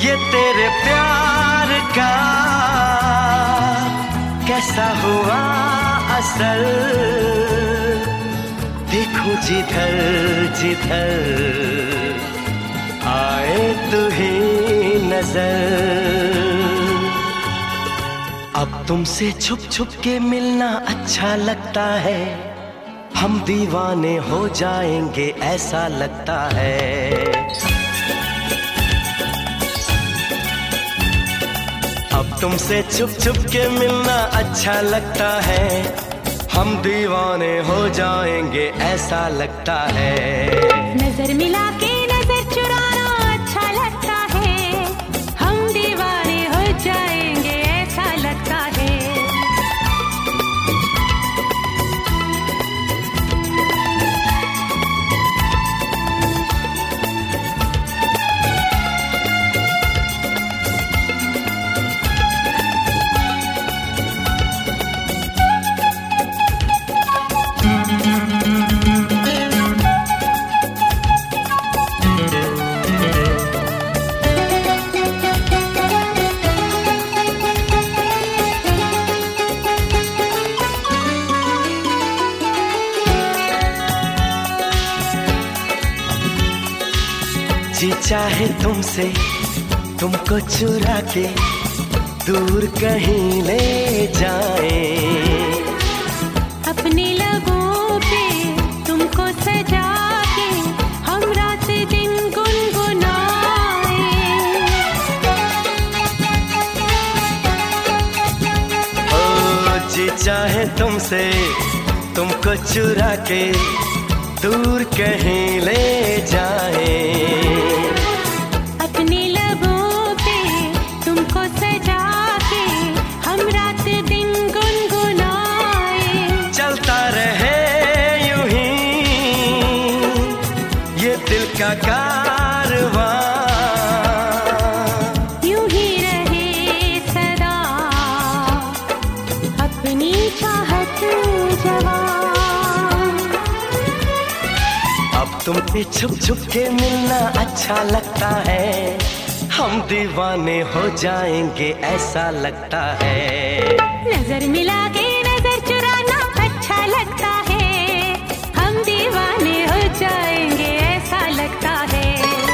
ये तेरे प्यार का कैसा हुआ असर, देखो जिधर जिधर आए तू ही नजर। अब तुमसे छुप छुप के मिलना अच्छा लगता है, हम दीवाने हो जाएंगे ऐसा लगता है। अब तुमसे छुप छुप के मिलना अच्छा लगता है, हम दीवाने हो जाएंगे ऐसा लगता है। नजर मिला के नजर चुराना अच्छा लगता है, हम दीवाने हो जाएंगे ऐसा लगता है। जी चाहे तुमसे तुमको चुरा के दूर कहीं ले जाए, अपने लबों पे तुमको सजा के हम रात दिन गुनगुनाए। ओ जी चाहे तुमसे तुमको चुरा के दूर कहीं ले जाए, अपने लबों पे तुमको सजा के हम रात दिन गुनगुनाए। चलता रहे यूं ही ये दिल का कारवां, यूं ही रहे सदा अपनी चाहत जवां। अब तुम पे छुप छुप के मिलना अच्छा लगता है, हम दीवाने हो जाएंगे ऐसा लगता है। नजर मिला के नजर चुराना अच्छा लगता है, हम दीवाने हो जाएंगे ऐसा लगता है।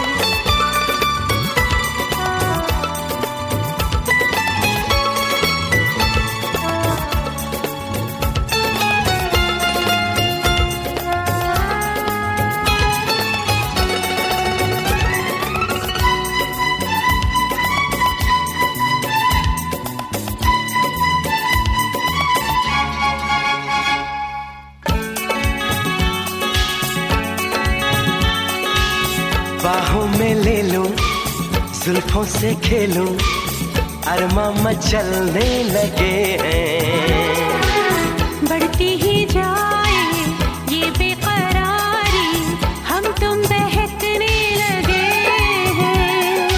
बाहों में ले लूं, जुल्फों से खेलूं, अरमां मचलने लगे हैं। बढ़ती ही जाए ये बेकरारी, हम तुम बहकने लगे हैं।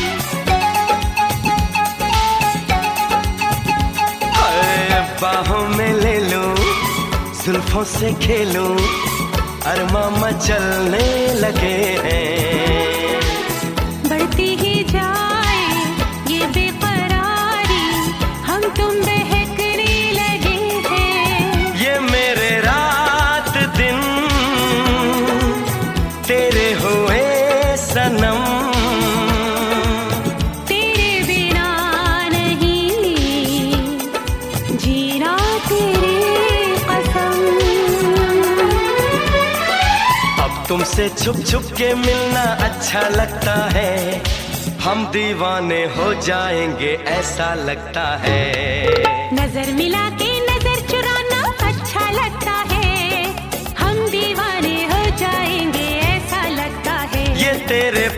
अरे बाहों में ले लूं, जुल्फों से खेलूं, अरमां मचलने लगे हैं। बढ़ती ही जाए ये बेकरारी, हम तुम बहकने लगे हैं। ये मेरे रात दिन तेरे हुए सनम, तेरे बिना नहीं जीना तेरी कसम। अब तुमसे छुप छुप के मिलना अच्छा लगता है, हम दीवाने हो जाएंगे ऐसा लगता है। नजर मिला के नजर चुराना अच्छा लगता है, हम दीवाने हो जाएंगे ऐसा लगता है। ये तेरे